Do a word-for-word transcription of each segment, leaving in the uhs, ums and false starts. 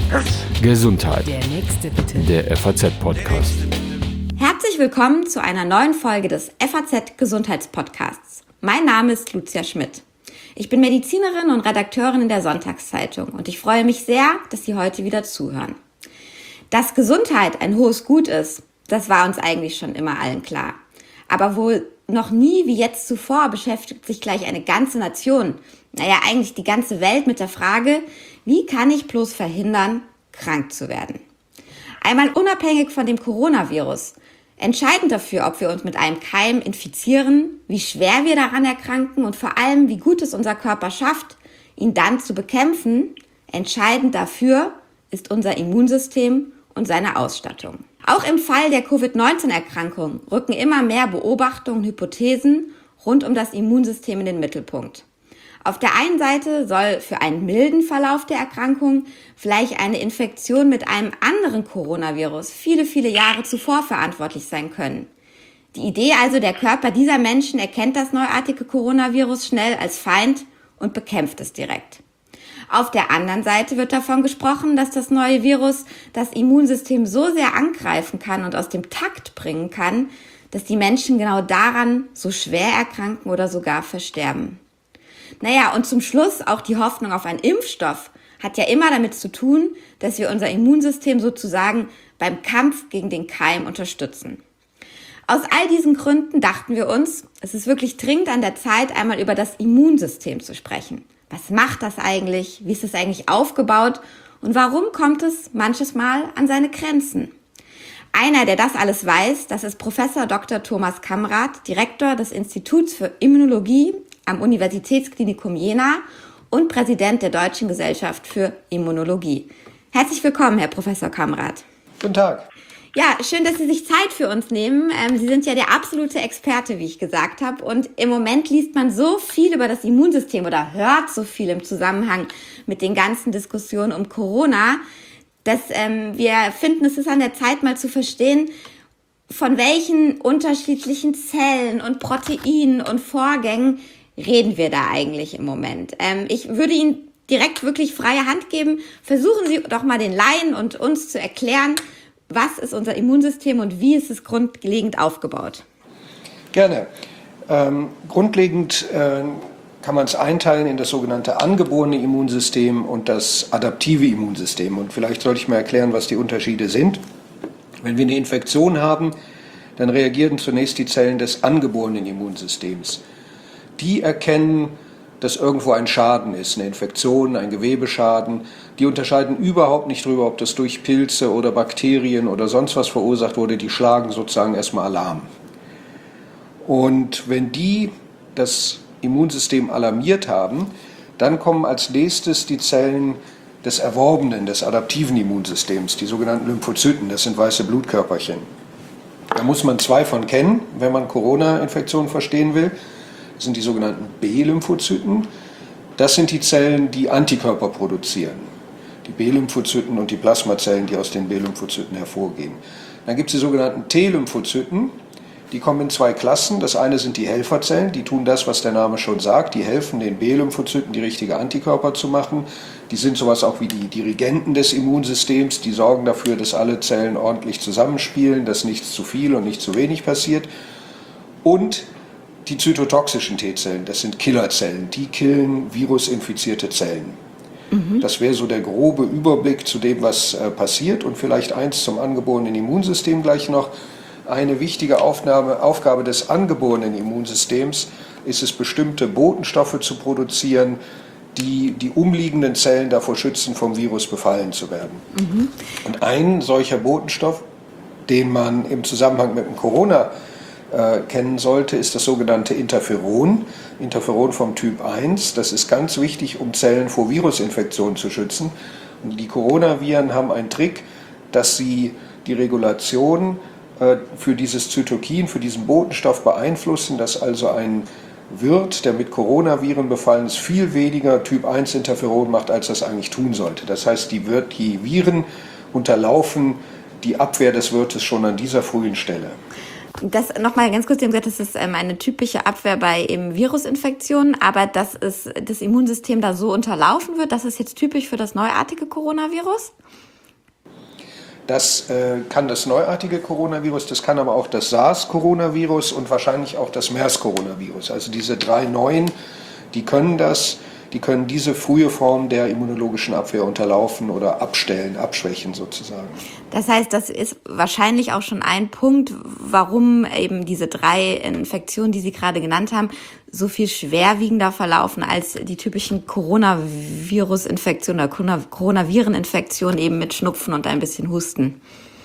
Gesundheit. Der nächste bitte. Der F A Z-Podcast. Herzlich willkommen zu einer neuen Folge des F A Z-Gesundheitspodcasts. Mein Name ist Lucia Schmidt. Ich bin Medizinerin und Redakteurin in der Sonntagszeitung und ich freue mich sehr, dass Sie heute wieder zuhören. Dass Gesundheit ein hohes Gut ist, das war uns eigentlich schon immer allen klar. Aber wohl noch nie wie jetzt zuvor beschäftigt sich gleich eine ganze Nation, naja eigentlich die ganze Welt mit der Frage, wie kann ich bloß verhindern, krank zu werden? Einmal unabhängig von dem Coronavirus, entscheidend dafür, ob wir uns mit einem Keim infizieren, wie schwer wir daran erkranken und vor allem, wie gut es unser Körper schafft, ihn dann zu bekämpfen, entscheidend dafür ist unser Immunsystem und seine Ausstattung. Auch im Fall der Covid neunzehn Erkrankung rücken immer mehr Beobachtungen und Hypothesen rund um das Immunsystem in den Mittelpunkt. Auf der einen Seite soll für einen milden Verlauf der Erkrankung vielleicht eine Infektion mit einem anderen Coronavirus viele, viele Jahre zuvor verantwortlich sein können. Die Idee also, der Körper dieser Menschen erkennt das neuartige Coronavirus schnell als Feind und bekämpft es direkt. Auf der anderen Seite wird davon gesprochen, dass das neue Virus das Immunsystem so sehr angreifen kann und aus dem Takt bringen kann, dass die Menschen genau daran so schwer erkranken oder sogar versterben. Naja, und zum Schluss auch die Hoffnung auf einen Impfstoff hat ja immer damit zu tun, dass wir unser Immunsystem sozusagen beim Kampf gegen den Keim unterstützen. Aus all diesen Gründen dachten wir uns, es ist wirklich dringend an der Zeit, einmal über das Immunsystem zu sprechen. Was macht das eigentlich? Wie ist es eigentlich aufgebaut? Und warum kommt es manches Mal an seine Grenzen? Einer, der das alles weiß, das ist Professor Doktor Thomas Kamrath, Direktor des Instituts für Immunologie am Universitätsklinikum Jena und Präsident der Deutschen Gesellschaft für Immunologie. Herzlich willkommen, Herr Professor Kamrath. Guten Tag. Ja, schön, dass Sie sich Zeit für uns nehmen. Ähm, Sie sind ja der absolute Experte, wie ich gesagt habe. Und im Moment liest man so viel über das Immunsystem oder hört so viel im Zusammenhang mit den ganzen Diskussionen um Corona, dass ähm, wir finden, es ist an der Zeit, mal zu verstehen, von welchen unterschiedlichen Zellen und Proteinen und Vorgängen reden wir da eigentlich im Moment. Ähm, ich würde Ihnen direkt wirklich freie Hand geben. Versuchen Sie doch mal den Laien und uns zu erklären, was ist unser Immunsystem und wie ist es grundlegend aufgebaut? Gerne. Ähm, grundlegend äh, kann man es einteilen in das sogenannte angeborene Immunsystem und das adaptive Immunsystem. Und vielleicht sollte ich mal erklären, was die Unterschiede sind. Wenn wir eine Infektion haben, dann reagieren zunächst die Zellen des angeborenen Immunsystems. Die erkennen, dass irgendwo ein Schaden ist, eine Infektion, ein Gewebeschaden. Die unterscheiden überhaupt nicht darüber, ob das durch Pilze oder Bakterien oder sonst was verursacht wurde. Die schlagen sozusagen erstmal Alarm. Und wenn die das Immunsystem alarmiert haben, dann kommen als nächstes die Zellen des erworbenen, des adaptiven Immunsystems, die sogenannten Lymphozyten, das sind weiße Blutkörperchen. Da muss man zwei von kennen, wenn man Corona-Infektionen verstehen will. Das sind die sogenannten B-Lymphozyten. Das sind die Zellen, die Antikörper produzieren. Die B-Lymphozyten und die Plasmazellen, die aus den B-Lymphozyten hervorgehen. Dann gibt es die sogenannten T-Lymphozyten. Die kommen in zwei Klassen. Das eine sind die Helferzellen, die tun das, was der Name schon sagt. Die helfen den B-Lymphozyten, die richtige Antikörper zu machen. Die sind sowas auch wie die Dirigenten des Immunsystems. Die sorgen dafür, dass alle Zellen ordentlich zusammenspielen, dass nichts zu viel und nicht zu wenig passiert. Und die zytotoxischen T-Zellen, das sind Killerzellen, die killen virusinfizierte Zellen. Mhm. Das wäre so der grobe Überblick zu dem, was äh, passiert. Und vielleicht eins zum angeborenen Immunsystem gleich noch. Eine wichtige Aufnahme, Aufgabe des angeborenen Immunsystems ist es, bestimmte Botenstoffe zu produzieren, die die umliegenden Zellen davor schützen, vom Virus befallen zu werden. Mhm. Und ein solcher Botenstoff, den man im Zusammenhang mit dem Corona Äh, kennen sollte, ist das sogenannte Interferon, Interferon vom Typ eins. Das ist ganz wichtig, um Zellen vor Virusinfektionen zu schützen. Und die Coronaviren haben einen Trick, dass sie die Regulation äh, für dieses Zytokin, für diesen Botenstoff beeinflussen, dass also ein Wirt, der mit Coronaviren befallen ist, viel weniger Typ eins Interferon macht, als das eigentlich tun sollte. Das heißt, die, Wirt, die Viren unterlaufen die Abwehr des Wirtes schon an dieser frühen Stelle. Das nochmal ganz kurz, Sie haben gesagt, das ist ähm, eine typische Abwehr bei eben Virusinfektionen, aber dass es, das Immunsystem da so unterlaufen wird, das ist jetzt typisch für das neuartige Coronavirus? Das äh, kann das neuartige Coronavirus, das kann aber auch das SARS-Coronavirus und wahrscheinlich auch das MERS-Coronavirus. Also diese drei neuen, die können das. Die können diese frühe Form der immunologischen Abwehr unterlaufen oder abstellen, abschwächen sozusagen. Das heißt, das ist wahrscheinlich auch schon ein Punkt, warum eben diese drei Infektionen, die Sie gerade genannt haben, so viel schwerwiegender verlaufen als die typischen Coronavirus-Infektionen oder Coronavireninfektionen eben mit Schnupfen und ein bisschen Husten.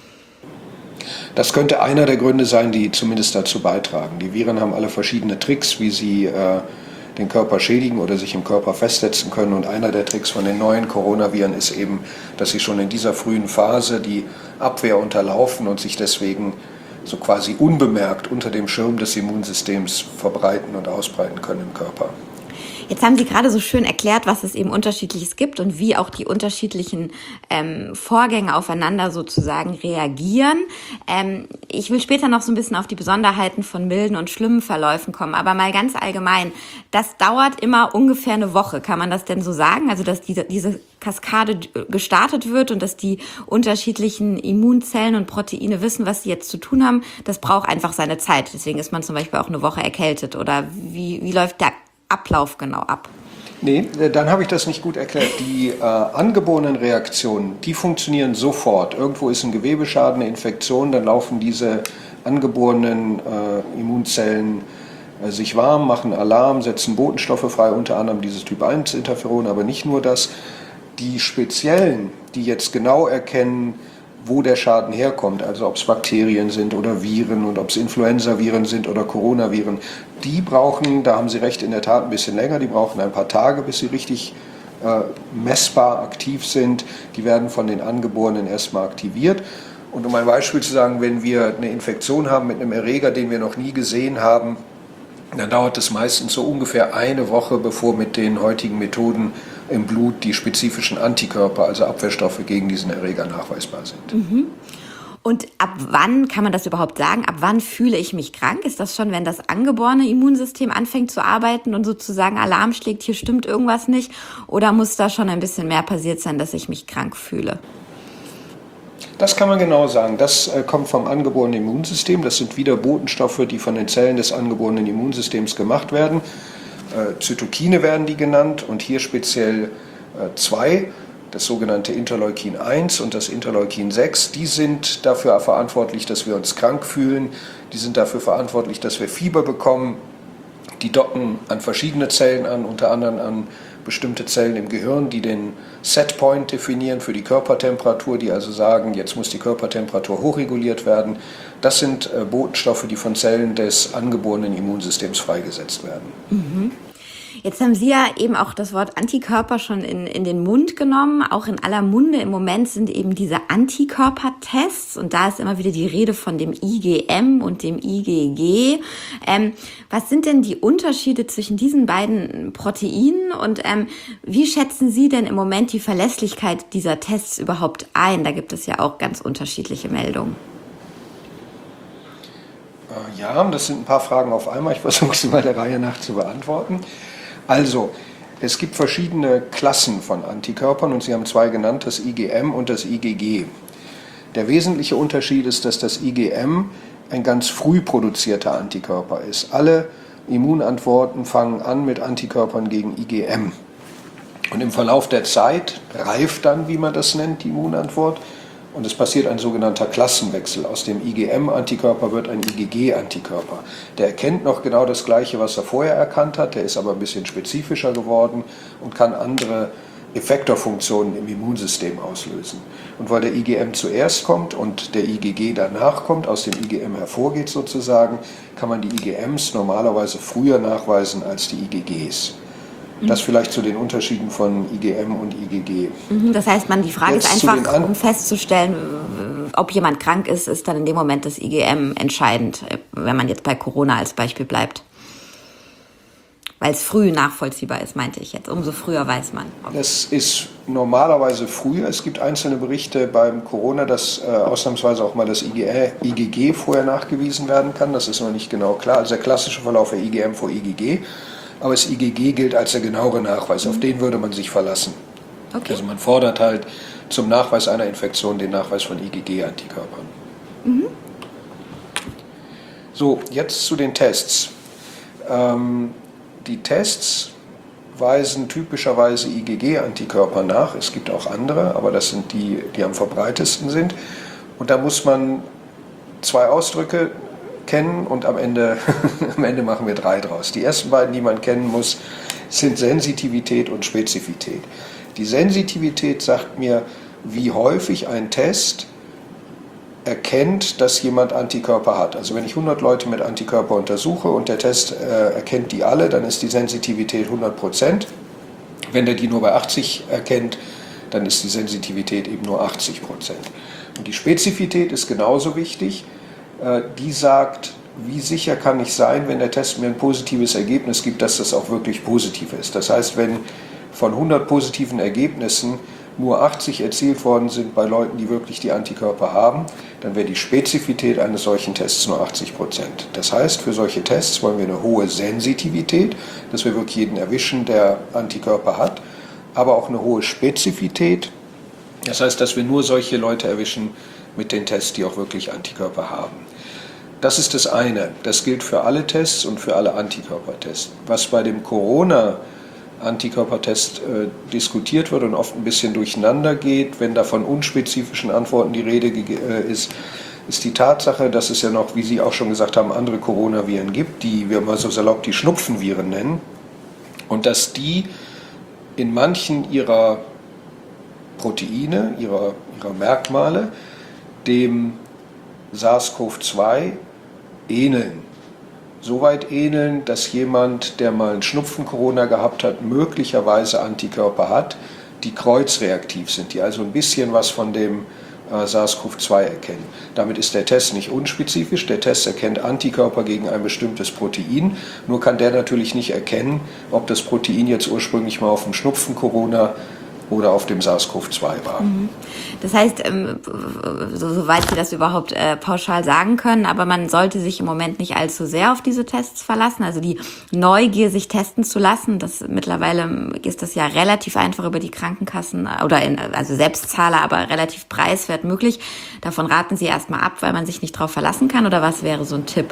Das könnte einer der Gründe sein, die zumindest dazu beitragen. Die Viren haben alle verschiedene Tricks, wie sie äh, den Körper schädigen oder sich im Körper festsetzen können. Und einer der Tricks von den neuen Coronaviren ist eben, dass sie schon in dieser frühen Phase die Abwehr unterlaufen und sich deswegen so quasi unbemerkt unter dem Schirm des Immunsystems verbreiten und ausbreiten können im Körper. Jetzt haben Sie gerade so schön erklärt, was es eben Unterschiedliches gibt und wie auch die unterschiedlichen ähm, Vorgänge aufeinander sozusagen reagieren. Ähm, ich will später noch so ein bisschen auf die Besonderheiten von milden und schlimmen Verläufen kommen, aber mal ganz allgemein, das dauert immer ungefähr eine Woche, kann man das denn so sagen? Also, dass diese, diese Kaskade gestartet wird und dass die unterschiedlichen Immunzellen und Proteine wissen, was sie jetzt zu tun haben, das braucht einfach seine Zeit. Deswegen ist man zum Beispiel auch eine Woche erkältet. Oder wie, wie läuft der Ablauf genau ab? Nee, dann habe ich das nicht gut erklärt. Die äh, angeborenen Reaktionen, die funktionieren sofort. Irgendwo ist ein Gewebeschaden, eine Infektion, dann laufen diese angeborenen äh, Immunzellen äh, sich warm, machen Alarm, setzen Botenstoffe frei, unter anderem dieses Typ eins Interferon, aber nicht nur das. Die speziellen, die jetzt genau erkennen, wo der Schaden herkommt, also ob es Bakterien sind oder Viren und ob es Influenzaviren sind oder Coronaviren, die brauchen, da haben Sie recht, in der Tat ein bisschen länger, die brauchen ein paar Tage, bis sie richtig äh, messbar aktiv sind. Die werden von den Angeborenen erstmal aktiviert. Und um ein Beispiel zu sagen, wenn wir eine Infektion haben mit einem Erreger, den wir noch nie gesehen haben, dann dauert es meistens so ungefähr eine Woche, bevor mit den heutigen Methoden im Blut die spezifischen Antikörper, also Abwehrstoffe gegen diesen Erreger nachweisbar sind. Mhm. Und ab wann kann man das überhaupt sagen? Ab wann fühle ich mich krank? Ist das schon, wenn das angeborene Immunsystem anfängt zu arbeiten und sozusagen Alarm schlägt, hier stimmt irgendwas nicht? Oder muss da schon ein bisschen mehr passiert sein, dass ich mich krank fühle? Das kann man genau sagen. Das äh, kommt vom angeborenen Immunsystem. Das sind wieder Botenstoffe, die von den Zellen des angeborenen Immunsystems gemacht werden. Äh, Zytokine werden die genannt und hier speziell äh, zwei, das sogenannte Interleukin eins und das Interleukin sechs. Die sind dafür verantwortlich, dass wir uns krank fühlen. Die sind dafür verantwortlich, dass wir Fieber bekommen. Die docken an verschiedene Zellen an, unter anderem an bestimmte Zellen im Gehirn, die den Setpoint definieren für die Körpertemperatur, die also sagen, jetzt muss die Körpertemperatur hochreguliert werden. Das sind äh, Botenstoffe, die von Zellen des angeborenen Immunsystems freigesetzt werden. Mhm. Jetzt haben Sie ja eben auch das Wort Antikörper schon in, in den Mund genommen. Auch in aller Munde im Moment sind eben diese Antikörpertests. Und da ist immer wieder die Rede von dem I G M und dem I G G. Ähm, was sind denn die Unterschiede zwischen diesen beiden Proteinen? Und ähm, wie schätzen Sie denn im Moment die Verlässlichkeit dieser Tests überhaupt ein? Da gibt es ja auch ganz unterschiedliche Meldungen. Ja, das sind ein paar Fragen auf einmal. Ich versuche sie mal der Reihe nach zu beantworten. Also, es gibt verschiedene Klassen von Antikörpern und Sie haben zwei genannt, das I G M und das I G G. Der wesentliche Unterschied ist, dass das I G M ein ganz früh produzierter Antikörper ist. Alle Immunantworten fangen an mit Antikörpern gegen I G M. Und im Verlauf der Zeit reift dann, wie man das nennt, die Immunantwort. Und es passiert ein sogenannter Klassenwechsel. Aus dem I G M-Antikörper wird ein I G G-Antikörper. Der erkennt noch genau das Gleiche, was er vorher erkannt hat. Der ist aber ein bisschen spezifischer geworden und kann andere Effektorfunktionen im Immunsystem auslösen. Und weil der I G M zuerst kommt und der I G G danach kommt, aus dem I G M hervorgeht sozusagen, kann man die I G Ms normalerweise früher nachweisen als die I G Gs. Das vielleicht zu den Unterschieden von I G M und I G G. Das heißt, man die Frage Jetzt ist einfach, um festzustellen, ob jemand krank ist, ist dann in dem Moment das I G M entscheidend, wenn man jetzt bei Corona als Beispiel bleibt. Weil es früh nachvollziehbar ist, meinte ich jetzt. Umso früher weiß man. Das ist normalerweise früher. Es gibt einzelne Berichte beim Corona, dass äh, ausnahmsweise auch mal das I G G vorher nachgewiesen werden kann. Das ist noch nicht genau klar. Also der klassische Verlauf der I G M vor I G G. Aber das I G G gilt als der genauere Nachweis. Auf den würde man sich verlassen. Okay. Also man fordert halt zum Nachweis einer Infektion den Nachweis von I G G-Antikörpern. Mhm. So, jetzt zu den Tests. Ähm, die Tests weisen typischerweise I G G-Antikörper nach. Es gibt auch andere, aber das sind die, die am verbreitesten sind. Und da muss man zwei Ausdrücke kennen und am Ende, am Ende machen wir drei draus. Die ersten beiden, die man kennen muss, sind Sensitivität und Spezifität. Die Sensitivität sagt mir, wie häufig ein Test erkennt, dass jemand Antikörper hat. Also wenn ich hundert Leute mit Antikörper untersuche und der Test äh, erkennt die alle, dann ist die Sensitivität hundert Prozent. Wenn der die nur bei achtzig erkennt, dann ist die Sensitivität eben nur achtzig Prozent. Und die Spezifität ist genauso wichtig. Äh, die sagt, wie sicher kann ich sein, wenn der Test mir ein positives Ergebnis gibt, dass das auch wirklich positiv ist. Das heißt, wenn von hundert positiven Ergebnissen nur achtzig erzielt worden sind bei Leuten, die wirklich die Antikörper haben, dann wäre die Spezifität eines solchen Tests nur achtzig Prozent. Das heißt, für solche Tests wollen wir eine hohe Sensitivität, dass wir wirklich jeden erwischen, der Antikörper hat, aber auch eine hohe Spezifität. Das heißt, dass wir nur solche Leute erwischen mit den Tests, die auch wirklich Antikörper haben. Das ist das eine. Das gilt für alle Tests und für alle Antikörpertests. Was bei dem Corona Antikörpertest äh, diskutiert wird und oft ein bisschen durcheinander geht, wenn da von unspezifischen Antworten die Rede äh, ist, ist die Tatsache, dass es ja noch, wie Sie auch schon gesagt haben, andere Coronaviren gibt, die wir mal so salopp die Schnupfenviren nennen, und dass die in manchen ihrer Proteine, ihrer, ihrer Merkmale dem SARS-C o V zwei ähneln. So weit ähneln, dass jemand, der mal einen Schnupfen-Corona gehabt hat, möglicherweise Antikörper hat, die kreuzreaktiv sind, die also ein bisschen was von dem äh, SARS-C o V zwei erkennen. Damit ist der Test nicht unspezifisch, der Test erkennt Antikörper gegen ein bestimmtes Protein, nur kann der natürlich nicht erkennen, ob das Protein jetzt ursprünglich mal auf dem Schnupfen-Corona oder auf dem SARS-C o V zwei war. Das heißt, so, soweit Sie das überhaupt äh, pauschal sagen können, aber man sollte sich im Moment nicht allzu sehr auf diese Tests verlassen, also die Neugier, sich testen zu lassen. Das, mittlerweile ist das ja relativ einfach über die Krankenkassen oder in, also Selbstzahler, aber relativ preiswert möglich. Davon raten Sie erstmal ab, weil man sich nicht drauf verlassen kann, oder was wäre so ein Tipp?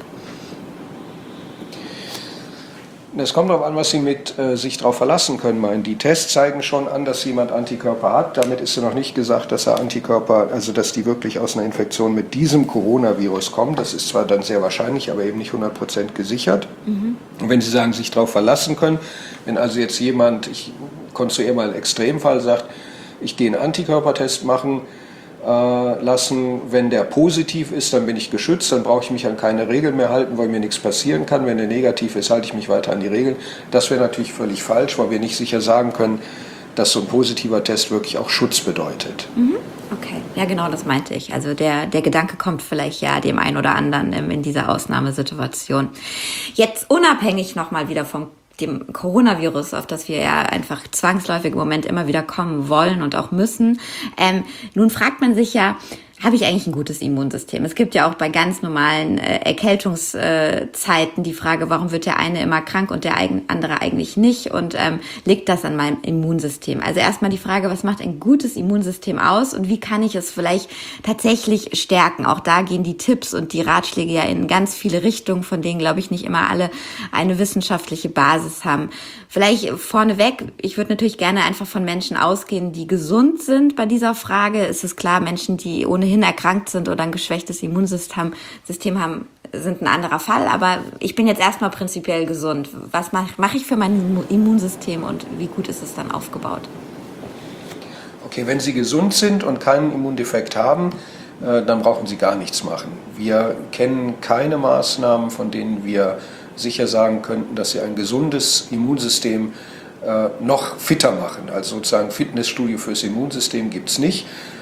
Es kommt darauf an, was Sie mit äh, sich darauf verlassen können meinen. Die Tests zeigen schon an, dass jemand Antikörper hat. Damit ist ja noch nicht gesagt, dass er Antikörper, also dass die wirklich aus einer Infektion mit diesem Coronavirus kommen. Das ist zwar dann sehr wahrscheinlich, aber eben nicht hundert Prozent gesichert. Mhm. Und wenn Sie sagen, sich darauf verlassen können, wenn also jetzt jemand, ich konstruiere mal einen Extremfall, sagt, ich gehe einen Antikörpertest machen lassen, wenn der positiv ist, dann bin ich geschützt, dann brauche ich mich an keine Regeln mehr halten, weil mir nichts passieren kann. Wenn der negativ ist, halte ich mich weiter an die Regeln. Das wäre natürlich völlig falsch, weil wir nicht sicher sagen können, dass so ein positiver Test wirklich auch Schutz bedeutet. Mhm. Okay, ja genau, das meinte ich. Also der, der Gedanke kommt vielleicht ja dem einen oder anderen in dieser Ausnahmesituation. Jetzt unabhängig nochmal wieder vom dem Coronavirus, auf das wir ja einfach zwangsläufig im Moment immer wieder kommen wollen und auch müssen. Ähm, nun fragt man sich ja, habe ich eigentlich ein gutes Immunsystem? Es gibt ja auch bei ganz normalen äh, Erkältungszeiten die Frage, warum wird der eine immer krank und der andere eigentlich nicht? Und ähm, liegt das an meinem Immunsystem? Also erstmal die Frage, was macht ein gutes Immunsystem aus und wie kann ich es vielleicht tatsächlich stärken? Auch da gehen die Tipps und die Ratschläge ja in ganz viele Richtungen, von denen, glaube ich, nicht immer alle eine wissenschaftliche Basis haben. Vielleicht vorneweg, ich würde natürlich gerne einfach von Menschen ausgehen, die gesund sind bei dieser Frage. Es ist klar, Menschen, die ohnehin erkrankt sind oder ein geschwächtes Immunsystem System haben, sind ein anderer Fall. Aber ich bin jetzt erstmal prinzipiell gesund. Was mache mach ich für mein Immunsystem und wie gut ist es dann aufgebaut? Okay, wenn Sie gesund sind und keinen Immundefekt haben, äh, dann brauchen Sie gar nichts machen. Wir kennen keine Maßnahmen, von denen wir sicher sagen könnten, dass sie ein gesundes Immunsystem äh, noch fitter machen. Also sozusagen Fitnessstudio fürs Immunsystem gibt es nicht.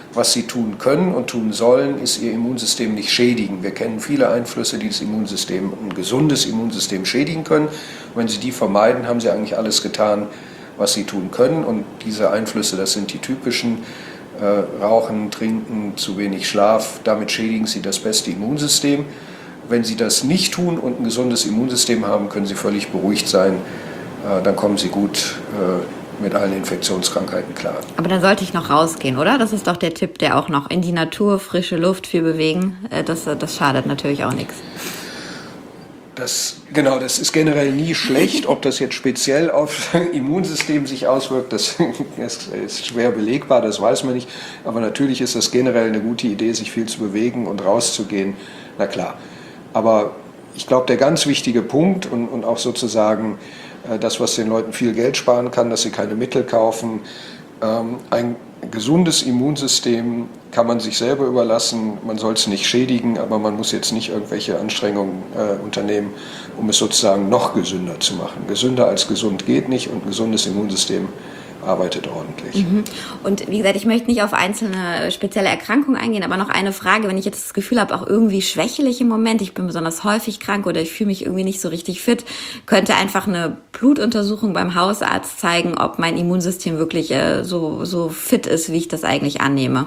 Was sie tun können und tun sollen, ist ihr Immunsystem nicht schädigen. Wir kennen viele Einflüsse, die das Immunsystem, ein gesundes Immunsystem schädigen können. Und wenn sie die vermeiden, haben sie eigentlich alles getan, was sie tun können. Und diese Einflüsse, das sind die typischen: äh, Rauchen, Trinken, zu wenig Schlaf. Damit schädigen sie das beste Immunsystem. Wenn sie das nicht tun und ein gesundes Immunsystem haben, können sie völlig beruhigt sein. Äh, dann kommen sie gut äh, mit allen Infektionskrankheiten klar. Aber dann sollte ich noch rausgehen, oder? Das ist doch der Tipp, der auch noch in die Natur, frische Luft, viel bewegen. Das, das schadet natürlich auch nichts. Das, genau, das ist generell nie schlecht. Ob das jetzt speziell auf das Immunsystem sich auswirkt, das ist schwer belegbar, das weiß man nicht. Aber natürlich ist das generell eine gute Idee, sich viel zu bewegen und rauszugehen. Na klar. Aber ich glaube, der ganz wichtige Punkt und, und auch sozusagen das, was den Leuten viel Geld sparen kann, dass sie keine Mittel kaufen. Ein gesundes Immunsystem kann man sich selber überlassen. Man soll es nicht schädigen, aber man muss jetzt nicht irgendwelche Anstrengungen äh, unternehmen, um es sozusagen noch gesünder zu machen. Gesünder als gesund geht nicht und ein gesundes Immunsystem arbeitet ordentlich. Mhm. Und wie gesagt, ich möchte nicht auf einzelne spezielle Erkrankungen eingehen, aber noch eine Frage, wenn ich jetzt das Gefühl habe, auch irgendwie schwächelig im Moment, ich bin besonders häufig krank oder ich fühle mich irgendwie nicht so richtig fit, könnte einfach eine Blutuntersuchung beim Hausarzt zeigen, ob mein Immunsystem wirklich äh, so, so fit ist, wie ich das eigentlich annehme?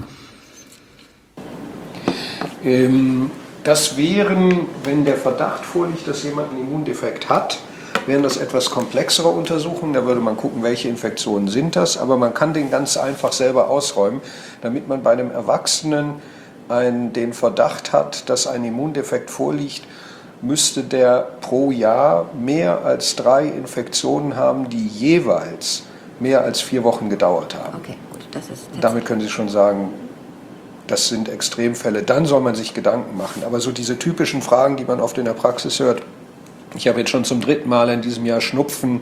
Ähm, das wären, wenn der Verdacht vorliegt, dass jemand einen Immundefekt hat, wären das etwas komplexere Untersuchungen, da würde man gucken, welche Infektionen sind das, aber man kann den ganz einfach selber ausräumen, damit man bei einem Erwachsenen einen, den Verdacht hat, dass ein Immundefekt vorliegt, müsste der pro Jahr mehr als drei Infektionen haben, die jeweils mehr als vier Wochen gedauert haben. Okay, gut, das ist Damit können Sie schon sagen, das sind Extremfälle, dann soll man sich Gedanken machen. Aber so diese typischen Fragen, die man oft in der Praxis hört, ich habe jetzt schon zum dritten Mal in diesem Jahr Schnupfen.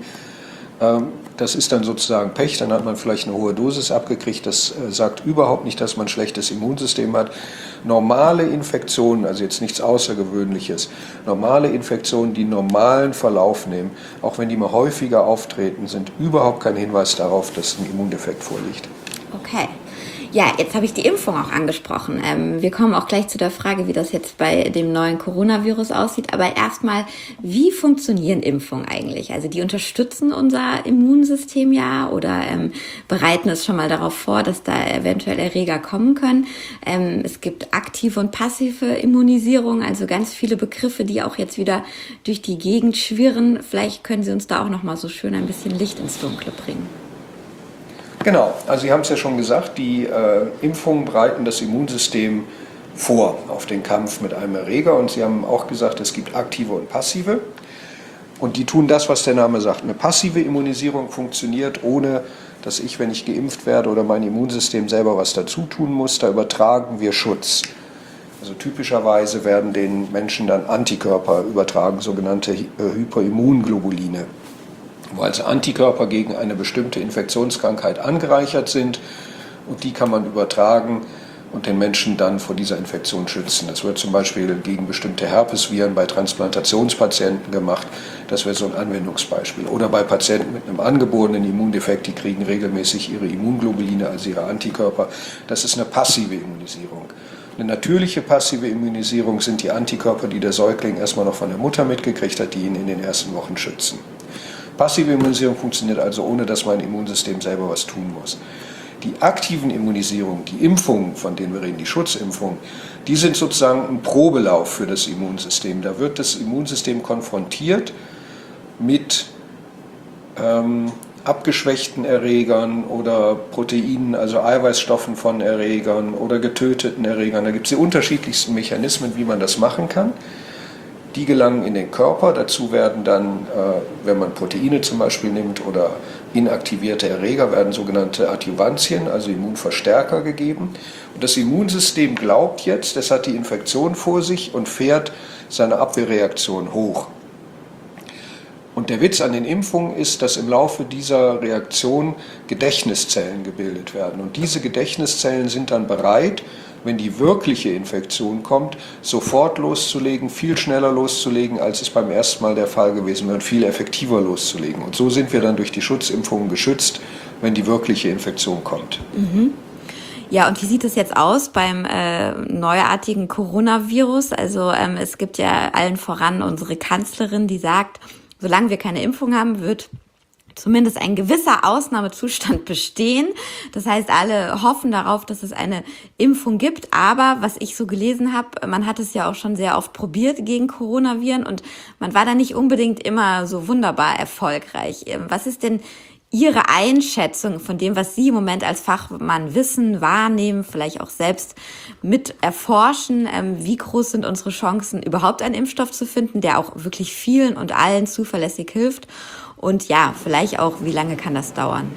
Das ist dann sozusagen Pech, dann hat man vielleicht eine hohe Dosis abgekriegt. Das sagt überhaupt nicht, dass man ein schlechtes Immunsystem hat. Normale Infektionen, also jetzt nichts Außergewöhnliches, normale Infektionen, die normalen Verlauf nehmen, auch wenn die mal häufiger auftreten, sind überhaupt kein Hinweis darauf, dass ein Immundefekt vorliegt. Okay. Ja, jetzt habe ich die Impfung auch angesprochen. Ähm, wir kommen auch gleich zu der Frage, wie das jetzt bei dem neuen Coronavirus aussieht. Aber erstmal, wie funktionieren Impfungen eigentlich? Also die unterstützen unser Immunsystem ja oder ähm, bereiten es schon mal darauf vor, dass da eventuell Erreger kommen können. Ähm, es gibt aktive und passive Immunisierung, also ganz viele Begriffe, die auch jetzt wieder durch die Gegend schwirren. Vielleicht können Sie uns da auch noch mal so schön ein bisschen Licht ins Dunkle bringen. Genau, also Sie haben es ja schon gesagt, die äh, Impfungen bereiten das Immunsystem vor auf den Kampf mit einem Erreger. Und Sie haben auch gesagt, es gibt aktive und passive. Und die tun das, was der Name sagt. Eine passive Immunisierung funktioniert, ohne dass ich, wenn ich geimpft werde oder mein Immunsystem selber was dazu tun muss. Da übertragen wir Schutz. Also typischerweise werden den Menschen dann Antikörper übertragen, sogenannte Hyperimunglobuline, wo also Antikörper gegen eine bestimmte Infektionskrankheit angereichert sind und die kann man übertragen und den Menschen dann vor dieser Infektion schützen. Das wird zum Beispiel gegen bestimmte Herpesviren bei Transplantationspatienten gemacht. Das wäre so ein Anwendungsbeispiel. Oder bei Patienten mit einem angeborenen Immundefekt, die kriegen regelmäßig ihre Immunglobuline, also ihre Antikörper. Das ist eine passive Immunisierung. Eine natürliche passive Immunisierung sind die Antikörper, die der Säugling erstmal noch von der Mutter mitgekriegt hat, die ihn in den ersten Wochen schützen. Passive Immunisierung funktioniert also, ohne dass mein Immunsystem selber was tun muss. Die aktiven Immunisierungen, die Impfungen, von denen wir reden, die Schutzimpfungen, die sind sozusagen ein Probelauf für das Immunsystem. Da wird das Immunsystem konfrontiert mit ähm, abgeschwächten Erregern oder Proteinen, also Eiweißstoffen von Erregern oder getöteten Erregern. Da gibt es die unterschiedlichsten Mechanismen, wie man das machen kann. Die gelangen in den Körper. Dazu werden dann, wenn man Proteine zum Beispiel nimmt oder inaktivierte Erreger, werden sogenannte Adjuvantien, also Immunverstärker gegeben. Und das Immunsystem glaubt jetzt, es hat die Infektion vor sich und fährt seine Abwehrreaktion hoch. Und der Witz an den Impfungen ist, dass im Laufe dieser Reaktion Gedächtniszellen gebildet werden. Und diese Gedächtniszellen sind dann bereit, wenn die wirkliche Infektion kommt, sofort loszulegen, viel schneller loszulegen, als es beim ersten Mal der Fall gewesen wäre, und viel effektiver loszulegen. Und so sind wir dann durch die Schutzimpfungen geschützt, wenn die wirkliche Infektion kommt. Mhm. Ja, und wie sieht es jetzt aus beim äh, neuartigen Coronavirus? Also ähm, es gibt ja allen voran unsere Kanzlerin, die sagt, solange wir keine Impfung haben, wird zumindest ein gewisser Ausnahmezustand bestehen. Das heißt, alle hoffen darauf, dass es eine Impfung gibt. Aber was ich so gelesen habe, man hat es ja auch schon sehr oft probiert gegen Coronaviren und man war da nicht unbedingt immer so wunderbar erfolgreich. Was ist denn Ihre Einschätzung von dem, was Sie im Moment als Fachmann wissen, wahrnehmen, vielleicht auch selbst mit erforschen? Wie groß sind unsere Chancen, überhaupt einen Impfstoff zu finden, der auch wirklich vielen und allen zuverlässig hilft? Und ja, vielleicht auch, wie lange kann das dauern?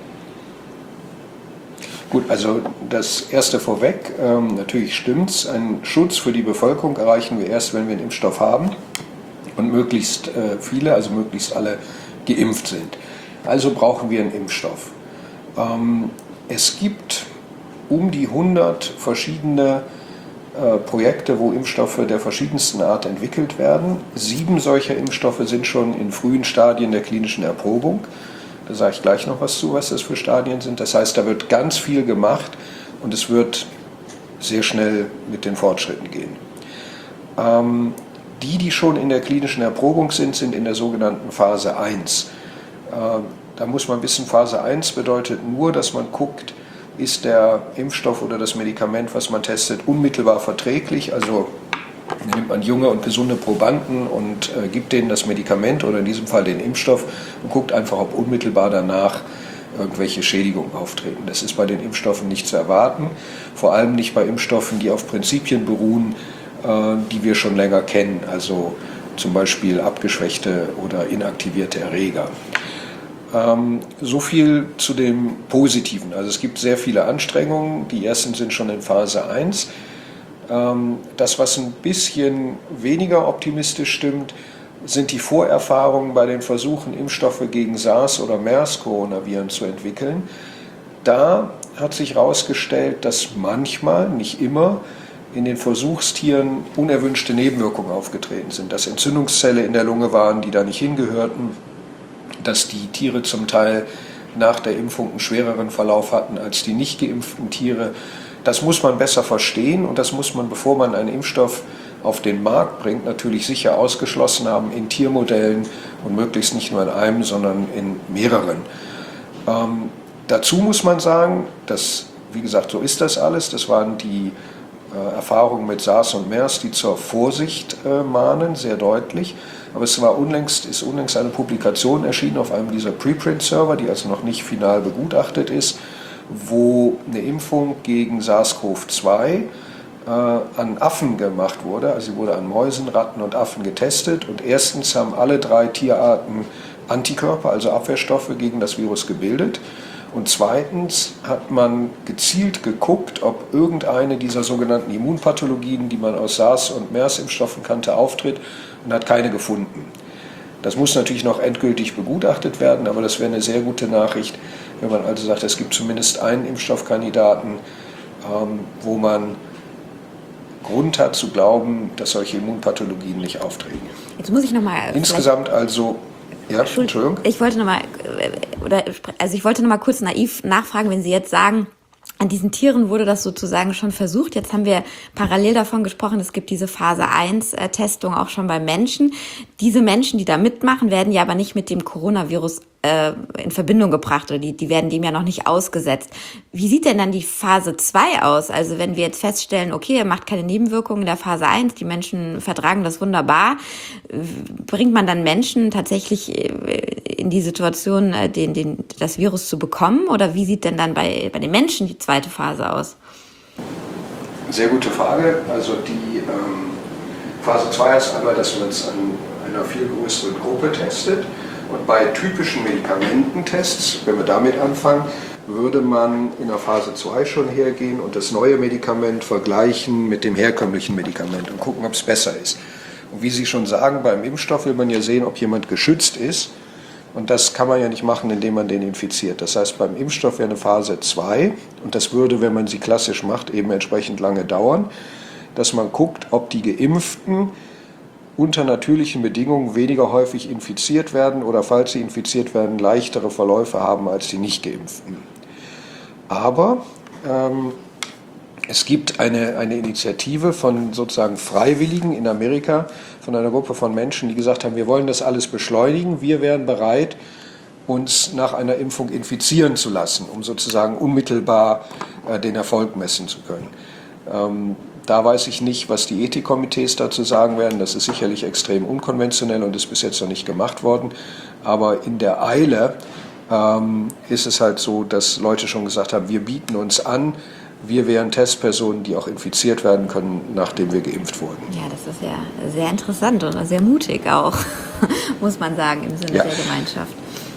Gut, also das Erste vorweg, ähm, natürlich stimmt's. Einen Schutz für die Bevölkerung erreichen wir erst, wenn wir einen Impfstoff haben und möglichst äh, viele, also möglichst alle geimpft sind. Also brauchen wir einen Impfstoff. Ähm, es gibt um die hundert verschiedene äh, Projekte, wo Impfstoffe der verschiedensten Art entwickelt werden. Sieben solcher Impfstoffe sind schon in frühen Stadien der klinischen Erprobung. Da sage ich gleich noch was zu, was das für Stadien sind. Das heißt, da wird ganz viel gemacht und es wird sehr schnell mit den Fortschritten gehen. Ähm, die, die schon in der klinischen Erprobung sind, sind in der sogenannten Phase eins. Da muss man wissen, Phase eins bedeutet nur, dass man guckt, ist der Impfstoff oder das Medikament, was man testet, unmittelbar verträglich. Also nimmt man junge und gesunde Probanden und äh, gibt denen das Medikament oder in diesem Fall den Impfstoff und guckt einfach, ob unmittelbar danach irgendwelche Schädigungen auftreten. Das ist bei den Impfstoffen nicht zu erwarten, vor allem nicht bei Impfstoffen, die auf Prinzipien beruhen, äh, die wir schon länger kennen, also zum Beispiel abgeschwächte oder inaktivierte Erreger. Ähm, so viel zu dem Positiven. Also es gibt sehr viele Anstrengungen. Die ersten sind schon in Phase eins. Ähm, das, was ein bisschen weniger optimistisch stimmt, sind die Vorerfahrungen bei den Versuchen, Impfstoffe gegen SARS- oder MERS-Coronaviren zu entwickeln. Da hat sich herausgestellt, dass manchmal, nicht immer, in den Versuchstieren unerwünschte Nebenwirkungen aufgetreten sind. Dass Entzündungszellen in der Lunge waren, die da nicht hingehörten. Dass die Tiere zum Teil nach der Impfung einen schwereren Verlauf hatten als die nicht geimpften Tiere. Das muss man besser verstehen und das muss man, bevor man einen Impfstoff auf den Markt bringt, natürlich sicher ausgeschlossen haben in Tiermodellen und möglichst nicht nur in einem, sondern in mehreren. Ähm, dazu muss man sagen, dass, wie gesagt, so ist das alles. Das waren die äh, Erfahrungen mit SARS und MERS, die zur Vorsicht äh, mahnen, sehr deutlich. Aber es war unlängst, ist unlängst eine Publikation erschienen auf einem dieser Preprint-Server, die also noch nicht final begutachtet ist, wo eine Impfung gegen SARS-CoV zwei äh, an Affen gemacht wurde. Also sie wurde an Mäusen, Ratten und Affen getestet und erstens haben alle drei Tierarten Antikörper, also Abwehrstoffe gegen das Virus gebildet. Und zweitens hat man gezielt geguckt, ob irgendeine dieser sogenannten Immunpathologien, die man aus SARS- und MERS-Impfstoffen kannte, auftritt und hat keine gefunden. Das muss natürlich noch endgültig begutachtet werden, aber das wäre eine sehr gute Nachricht, wenn man also sagt, es gibt zumindest einen Impfstoffkandidaten, ähm, wo man Grund hat zu glauben, dass solche Immunpathologien nicht auftreten. Jetzt muss ich noch mal Insgesamt also, ja, Entschuldigung. Ich wollte noch mal, oder, also ich wollte noch mal kurz naiv nachfragen, wenn Sie jetzt sagen, an diesen Tieren wurde das sozusagen schon versucht. Jetzt haben wir parallel davon gesprochen, es gibt diese Phase eins Testung auch schon bei Menschen. Diese Menschen, die da mitmachen, werden ja aber nicht mit dem Coronavirus äh, in Verbindung gebracht oder die, die werden dem ja noch nicht ausgesetzt. Wie sieht denn dann die Phase zwei aus? Also wenn wir jetzt feststellen, okay, er macht keine Nebenwirkungen in der Phase eins, die Menschen vertragen das wunderbar, bringt man dann Menschen tatsächlich in die Situation, den, den, das Virus zu bekommen? Oder wie sieht denn dann bei, bei den Menschen die zweite Phase aus? Sehr gute Frage. Also die ähm, Phase zwei heißt einmal, dass man es an einer viel größeren Gruppe testet. Und bei typischen Medikamententests, wenn wir damit anfangen, würde man in der Phase zwei schon hergehen und das neue Medikament vergleichen mit dem herkömmlichen Medikament und gucken, ob es besser ist. Und wie Sie schon sagen, beim Impfstoff will man ja sehen, ob jemand geschützt ist. Und das kann man ja nicht machen, indem man den infiziert. Das heißt, beim Impfstoff wäre eine Phase zwei, und das würde, wenn man sie klassisch macht, eben entsprechend lange dauern, dass man guckt, ob die Geimpften unter natürlichen Bedingungen weniger häufig infiziert werden oder, falls sie infiziert werden, leichtere Verläufe haben als die Nicht-Geimpften. Aber ähm, Es gibt eine, eine Initiative von sozusagen Freiwilligen in Amerika, von einer Gruppe von Menschen, die gesagt haben, wir wollen das alles beschleunigen, wir wären bereit, uns nach einer Impfung infizieren zu lassen, um sozusagen unmittelbar äh, den Erfolg messen zu können. Ähm, da weiß ich nicht, was die Ethikkomitees dazu sagen werden. Das ist sicherlich extrem unkonventionell und ist bis jetzt noch nicht gemacht worden. Aber in der Eile ähm, ist es halt so, dass Leute schon gesagt haben, wir bieten uns an, wir wären Testpersonen, die auch infiziert werden können, nachdem wir geimpft wurden. Ja, das ist ja sehr interessant und sehr mutig auch, muss man sagen, im Sinne ja. der Gemeinschaft.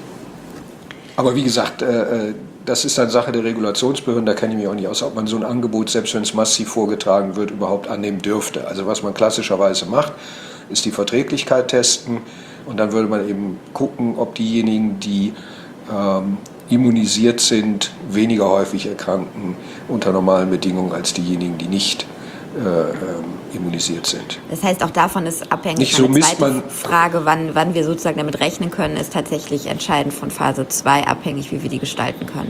Aber wie gesagt, äh, das ist dann Sache der Regulationsbehörden, da kenne ich mich auch nicht aus, ob man so ein Angebot, selbst wenn es massiv vorgetragen wird, überhaupt annehmen dürfte. Also was man klassischerweise macht, ist die Verträglichkeit testen und dann würde man eben gucken, ob diejenigen, die ähm, immunisiert sind, weniger häufig erkranken unter normalen Bedingungen als diejenigen, die nicht äh, ähm, immunisiert sind. Das heißt, auch davon ist abhängig. Nicht so Eine misst zweite man Frage, wann, wann wir sozusagen damit rechnen können, ist tatsächlich entscheidend von Phase zwei abhängig, wie wir die gestalten können.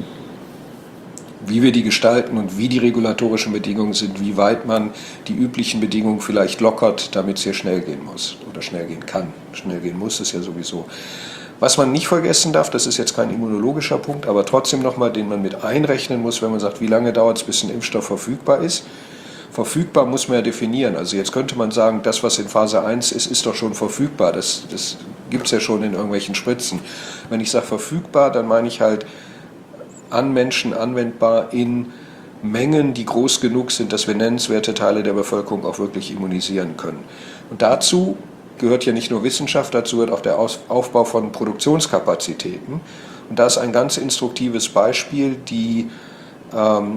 Wie wir die gestalten und wie die regulatorischen Bedingungen sind, wie weit man die üblichen Bedingungen vielleicht lockert, damit es hier schnell gehen muss oder schnell gehen kann. Schnell gehen muss es ja sowieso. Was man nicht vergessen darf, das ist jetzt kein immunologischer Punkt, aber trotzdem nochmal, den man mit einrechnen muss, wenn man sagt, wie lange dauert es, bis ein Impfstoff verfügbar ist. Verfügbar muss man ja definieren. Also jetzt könnte man sagen, das, was in Phase eins ist, ist doch schon verfügbar. Das, das gibt es ja schon in irgendwelchen Spritzen. Wenn ich sage verfügbar, dann meine ich halt an Menschen anwendbar in Mengen, die groß genug sind, dass wir nennenswerte Teile der Bevölkerung auch wirklich immunisieren können. Und dazu gehört ja nicht nur Wissenschaft, dazu gehört auch der Aufbau von Produktionskapazitäten. Und da ist ein ganz instruktives Beispiel die ähm,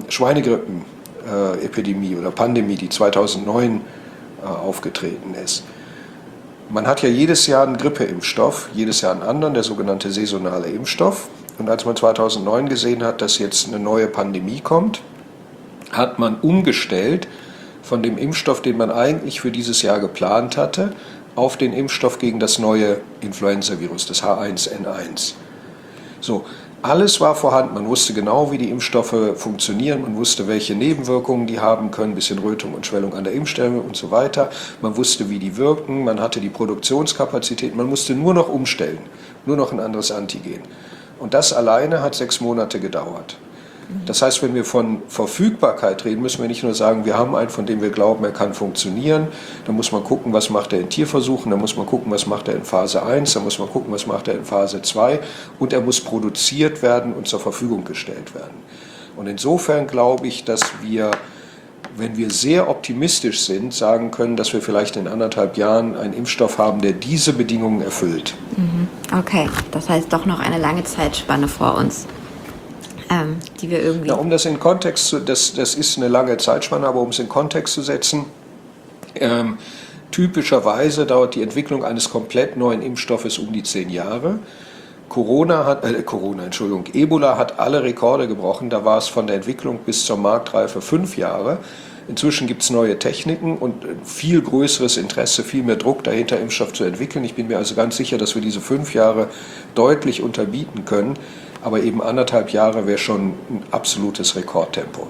Schweinegrippen-Epidemie oder Pandemie, die zweitausendneun äh, aufgetreten ist. Man hat ja jedes Jahr einen Grippeimpfstoff, jedes Jahr einen anderen, der sogenannte saisonale Impfstoff. Und als man zweitausendneun gesehen hat, dass jetzt eine neue Pandemie kommt, hat man umgestellt von dem Impfstoff, den man eigentlich für dieses Jahr geplant hatte, auf den Impfstoff gegen das neue Influenza-Virus, das H eins N eins. So, alles war vorhanden. Man wusste genau, wie die Impfstoffe funktionieren. Man wusste, welche Nebenwirkungen die haben können, ein bisschen Rötung und Schwellung an der Impfstelle und so weiter. Man wusste, wie die wirken. Man hatte die Produktionskapazität. Man musste nur noch umstellen, nur noch ein anderes Antigen. Und das alleine hat sechs Monate gedauert. Das heißt, wenn wir von Verfügbarkeit reden, müssen wir nicht nur sagen, wir haben einen, von dem wir glauben, er kann funktionieren. Da muss man gucken, was macht er in Tierversuchen, da muss man gucken, was macht er in Phase eins, da muss man gucken, was macht er in Phase zwei. Und er muss produziert werden und zur Verfügung gestellt werden. Und insofern glaube ich, dass wir, wenn wir sehr optimistisch sind, sagen können, dass wir vielleicht in anderthalb Jahren einen Impfstoff haben, der diese Bedingungen erfüllt. Okay, das heißt doch noch eine lange Zeitspanne vor uns. Ähm, die wir irgendwie... Na, um das in Kontext zu, das, das ist eine lange Zeitspanne, aber um es in Kontext zu setzen, ähm, typischerweise dauert die Entwicklung eines komplett neuen Impfstoffes um die zehn Jahre. Corona hat, äh, Corona, Entschuldigung, Ebola hat alle Rekorde gebrochen, da war es von der Entwicklung bis zur Marktreife fünf Jahre. Inzwischen gibt es neue Techniken und viel größeres Interesse, viel mehr Druck dahinter, Impfstoff zu entwickeln. Ich bin mir also ganz sicher, dass wir diese fünf Jahre deutlich unterbieten können. Aber eben anderthalb Jahre wäre schon ein absolutes Rekordtempo.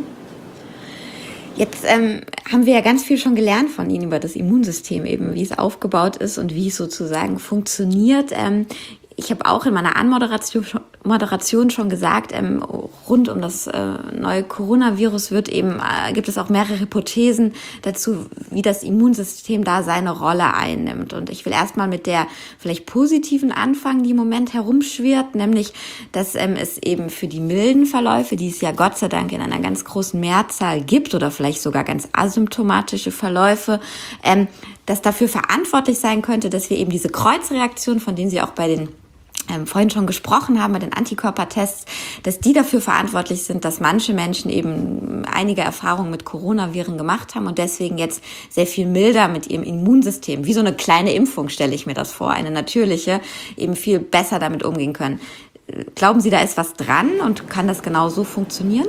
Jetzt ähm, haben wir ja ganz viel schon gelernt von Ihnen über das Immunsystem, eben wie es aufgebaut ist und wie es sozusagen funktioniert. Ähm, ich habe auch in meiner Anmoderation Moderation schon gesagt, ähm, rund um das äh, neue Coronavirus wird eben, äh, gibt es auch mehrere Hypothesen dazu, wie das Immunsystem da seine Rolle einnimmt. Und ich will erstmal mit der vielleicht positiven anfangen, die im Moment herumschwirrt, nämlich, dass ähm, es eben für die milden Verläufe, die es ja Gott sei Dank in einer ganz großen Mehrzahl gibt oder vielleicht sogar ganz asymptomatische Verläufe, ähm, das dafür verantwortlich sein könnte, dass wir eben diese Kreuzreaktion, von denen Sie auch bei den Ähm, vorhin schon gesprochen haben, bei den Antikörpertests, dass die dafür verantwortlich sind, dass manche Menschen eben einige Erfahrungen mit Coronaviren gemacht haben und deswegen jetzt sehr viel milder mit ihrem Immunsystem, wie so eine kleine Impfung, stelle ich mir das vor, eine natürliche, eben viel besser damit umgehen können. Glauben Sie, da ist was dran und kann das genau so funktionieren?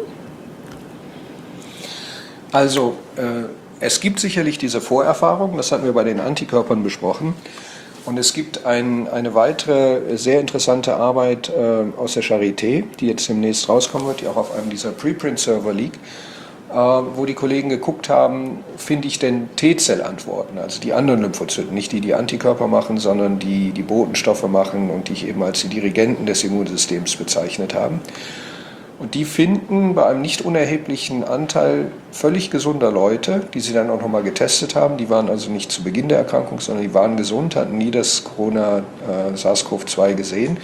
Also, äh, es gibt sicherlich diese Vorerfahrung, das hatten wir bei den Antikörpern besprochen. Und es gibt ein, eine weitere sehr interessante Arbeit äh, aus der Charité, die jetzt demnächst rauskommen wird, die auch auf einem dieser Preprint-Server liegt. wo die Kollegen geguckt haben, finde ich denn T-Zellantworten, also die anderen Lymphozyten, nicht die, die Antikörper machen, sondern die, die Botenstoffe machen und die ich eben als die Dirigenten des Immunsystems bezeichnet habe. Und die finden bei einem nicht unerheblichen Anteil völlig gesunder Leute, die sie dann auch nochmal getestet haben, die waren also nicht zu Beginn der Erkrankung, sondern die waren gesund, hatten nie das Corona äh, SARS-C o V zwei gesehen,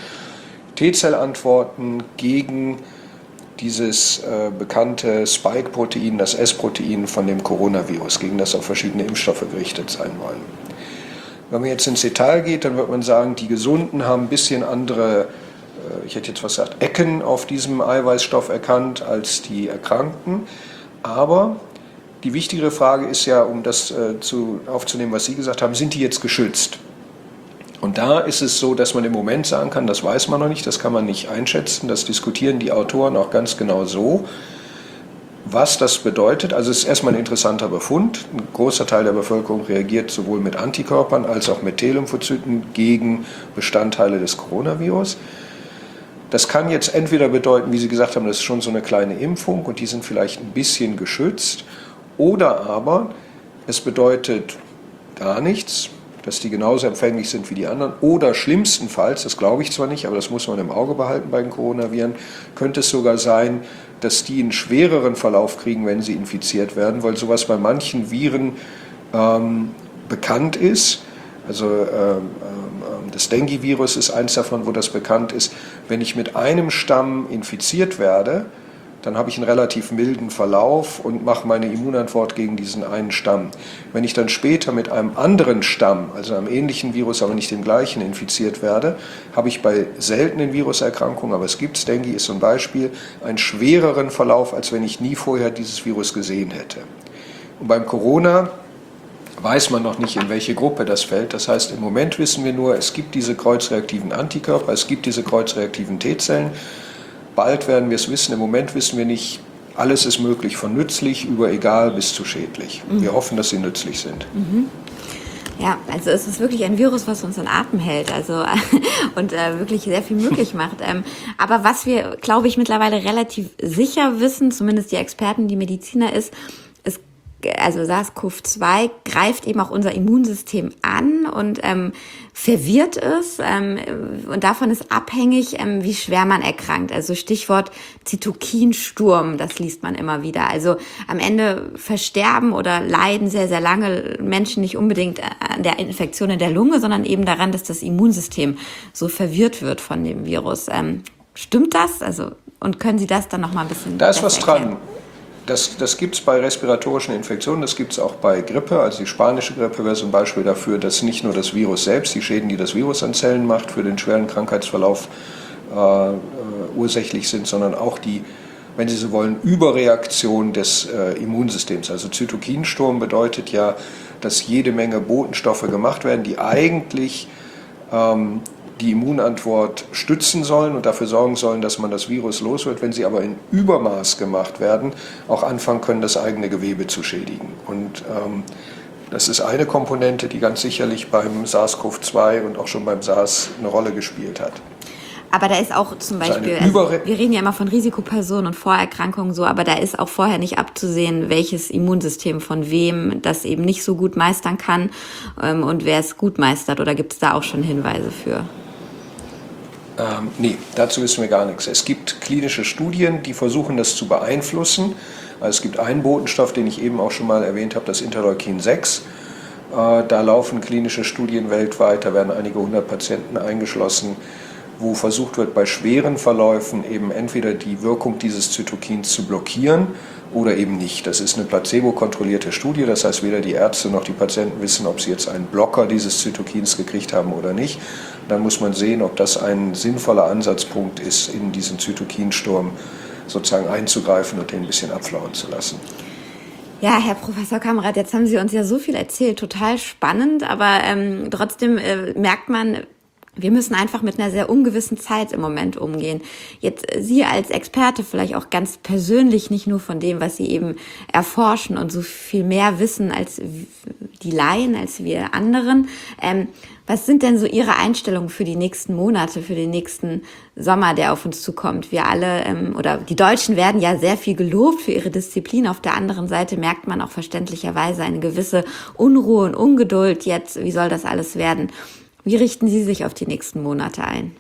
T-Zellantworten gegen dieses äh, bekannte Spike-Protein, das S-Protein von dem Coronavirus, gegen das auch verschiedene Impfstoffe gerichtet sein wollen. Wenn man jetzt ins Detail geht, dann wird man sagen, die Gesunden haben ein bisschen andere, äh, ich hätte jetzt was gesagt, Ecken auf diesem Eiweißstoff erkannt als die Erkrankten. Aber die wichtigere Frage ist ja, um das äh, zu, aufzunehmen, was Sie gesagt haben, sind die jetzt geschützt? Und da ist es so, dass man im Moment sagen kann, das weiß man noch nicht, das kann man nicht einschätzen, das diskutieren die Autoren auch ganz genau so, was das bedeutet. Also es ist erstmal ein interessanter Befund. Ein großer Teil der Bevölkerung reagiert sowohl mit Antikörpern als auch mit T-Lymphozyten gegen Bestandteile des Coronavirus. Das kann jetzt entweder bedeuten, wie Sie gesagt haben, das ist schon so eine kleine Impfung und die sind vielleicht ein bisschen geschützt, oder aber es bedeutet gar nichts, dass die genauso empfänglich sind wie die anderen. Oder schlimmstenfalls, das glaube ich zwar nicht, aber das muss man im Auge behalten bei den Coronaviren, könnte es sogar sein, dass die einen schwereren Verlauf kriegen, wenn sie infiziert werden, weil sowas bei manchen Viren ähm, bekannt ist. Also ähm, ähm, das Dengue-Virus ist eins davon, wo das bekannt ist. Wenn ich mit einem Stamm infiziert werde, dann habe ich einen relativ milden Verlauf und mache meine Immunantwort gegen diesen einen Stamm. Wenn ich dann später mit einem anderen Stamm, also einem ähnlichen Virus, aber nicht dem gleichen, infiziert werde, habe ich bei seltenen Viruserkrankungen, aber es gibt es, Dengue ist so ein Beispiel, einen schwereren Verlauf, als wenn ich nie vorher dieses Virus gesehen hätte. Und beim Corona weiß man noch nicht, in welche Gruppe das fällt. Das heißt, im Moment wissen wir nur, es gibt diese kreuzreaktiven Antikörper, es gibt diese kreuzreaktiven T-Zellen. Bald werden wir es wissen, im Moment wissen wir nicht, alles ist möglich, von nützlich über egal bis zu schädlich. Mhm. Wir hoffen, dass sie nützlich sind. Mhm. Ja, also es ist wirklich ein Virus, was uns in Atem hält, also und äh, wirklich sehr viel möglich macht. Ähm, aber was wir, glaube ich, mittlerweile relativ sicher wissen, zumindest die Experten, die Mediziner, ist, es also SARS-C o V zwei greift eben auch unser Immunsystem an und ähm, verwirrt es. Ähm, und davon ist abhängig, ähm, wie schwer man erkrankt. Also Stichwort Zytokinsturm, das liest man immer wieder. Also am Ende versterben oder leiden sehr, sehr lange Menschen nicht unbedingt an der Infektion in der Lunge, sondern eben daran, dass das Immunsystem so verwirrt wird von dem Virus. Ähm, stimmt das? Also, und können Sie das dann noch mal ein bisschen Da ist was erklären? dran. Das, das gibt es bei respiratorischen Infektionen, das gibt es auch bei Grippe. Also die spanische Grippe wäre so ein Beispiel dafür, dass nicht nur das Virus selbst, die Schäden, die das Virus an Zellen macht, für den schweren Krankheitsverlauf äh, äh, ursächlich sind, sondern auch die, wenn Sie so wollen, Überreaktion des äh, Immunsystems. Also Zytokinsturm bedeutet ja, dass jede Menge Botenstoffe gemacht werden, die eigentlich ähm, die Immunantwort stützen sollen und dafür sorgen sollen, dass man das Virus los wird. Wenn sie aber in Übermaß gemacht werden, auch anfangen können, das eigene Gewebe zu schädigen. Und ähm, das ist eine Komponente, die ganz sicherlich beim SARS-C o V zwei und auch schon beim SARS eine Rolle gespielt hat. Aber da ist auch zum Beispiel, also also wir reden ja immer von Risikopersonen und Vorerkrankungen so, aber da ist auch vorher nicht abzusehen, welches Immunsystem von wem das eben nicht so gut meistern kann ähm, und wer es gut meistert. Oder gibt es da auch schon Hinweise für? Ähm, nee, dazu wissen wir gar nichts. Es gibt klinische Studien, die versuchen, das zu beeinflussen. Also es gibt einen Botenstoff, den ich eben auch schon mal erwähnt habe, das Interleukin sechs. Äh, da laufen klinische Studien weltweit, da werden einige hundert Patienten eingeschlossen, wo versucht wird, bei schweren Verläufen eben entweder die Wirkung dieses Zytokins zu blockieren oder eben nicht. Das ist eine placebo-kontrollierte Studie, das heißt, weder die Ärzte noch die Patienten wissen, ob sie jetzt einen Blocker dieses Zytokins gekriegt haben oder nicht. Dann muss man sehen, ob das ein sinnvoller Ansatzpunkt ist, in diesen Zytokinsturm sozusagen einzugreifen und den ein bisschen abflauen zu lassen. Ja, Herr Professor Kamrath, jetzt haben Sie uns ja so viel erzählt, total spannend, aber ähm, trotzdem äh, merkt man, wir müssen einfach mit einer sehr ungewissen Zeit im Moment umgehen. Jetzt Sie als Experte vielleicht auch ganz persönlich, nicht nur von dem, was Sie eben erforschen und so viel mehr wissen als die Laien, als wir anderen. Ähm, was sind denn so Ihre Einstellungen für die nächsten Monate, für den nächsten Sommer, der auf uns zukommt? Wir alle, ähm, oder die Deutschen werden ja sehr viel gelobt für ihre Disziplin. Auf der anderen Seite merkt man auch verständlicherweise eine gewisse Unruhe und Ungeduld jetzt. Wie soll das alles werden? Wie richten Sie sich auf die nächsten Monate ein?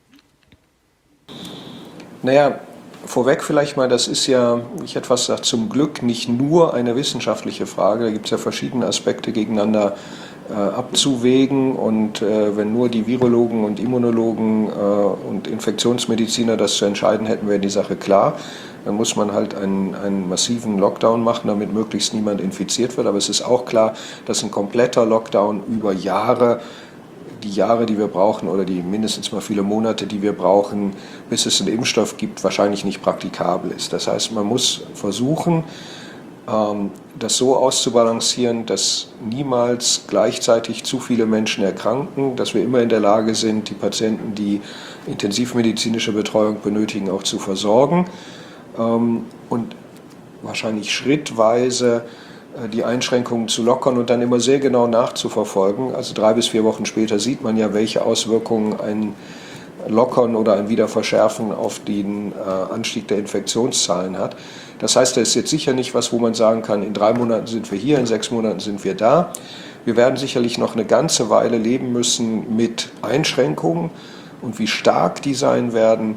Naja, vorweg vielleicht mal, das ist ja, ich hätte fast gesagt, zum Glück nicht nur eine wissenschaftliche Frage. Da gibt es ja verschiedene Aspekte gegeneinander äh, abzuwägen. Und äh, wenn nur die Virologen und Immunologen äh, und Infektionsmediziner das zu entscheiden hätten, wäre die Sache klar. Dann muss man halt einen, einen massiven Lockdown machen, damit möglichst niemand infiziert wird. Aber es ist auch klar, dass ein kompletter Lockdown über Jahre, die Jahre, die wir brauchen, oder die mindestens mal viele Monate, die wir brauchen, bis es einen Impfstoff gibt, wahrscheinlich nicht praktikabel ist. Das heißt, man muss versuchen, das so auszubalancieren, dass niemals gleichzeitig zu viele Menschen erkranken, dass wir immer in der Lage sind, die Patienten, die intensivmedizinische Betreuung benötigen, auch zu versorgen und wahrscheinlich schrittweise die Einschränkungen zu lockern und dann immer sehr genau nachzuverfolgen. Also drei bis vier Wochen später sieht man ja, welche Auswirkungen ein Lockern oder ein Wiederverschärfen auf den äh, Anstieg der Infektionszahlen hat. Das heißt, das ist jetzt sicher nicht was, wo man sagen kann, in drei Monaten sind wir hier, in sechs Monaten sind wir da. Wir werden sicherlich noch eine ganze Weile leben müssen mit Einschränkungen, und wie stark die sein werden,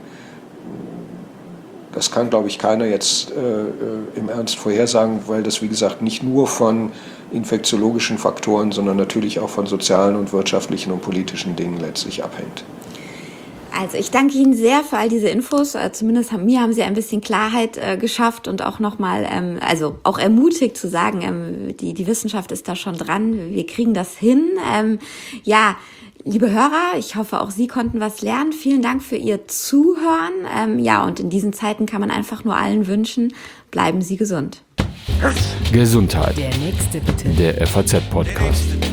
das kann, glaube ich, keiner jetzt äh, im Ernst vorhersagen, weil das, wie gesagt, nicht nur von infektiologischen Faktoren, sondern natürlich auch von sozialen und wirtschaftlichen und politischen Dingen letztlich abhängt. Also ich danke Ihnen sehr für all diese Infos. Äh, zumindest haben, mir haben Sie ein bisschen Klarheit äh, geschafft und auch nochmal, ähm, also auch ermutigt zu sagen, ähm, die, die Wissenschaft ist da schon dran, wir kriegen das hin. Ähm, ja, liebe Hörer, ich hoffe, auch Sie konnten was lernen. Vielen Dank für Ihr Zuhören. Ähm, ja, und in diesen Zeiten kann man einfach nur allen wünschen, bleiben Sie gesund. Gesundheit. Der nächste bitte. Der F A Z-Podcast.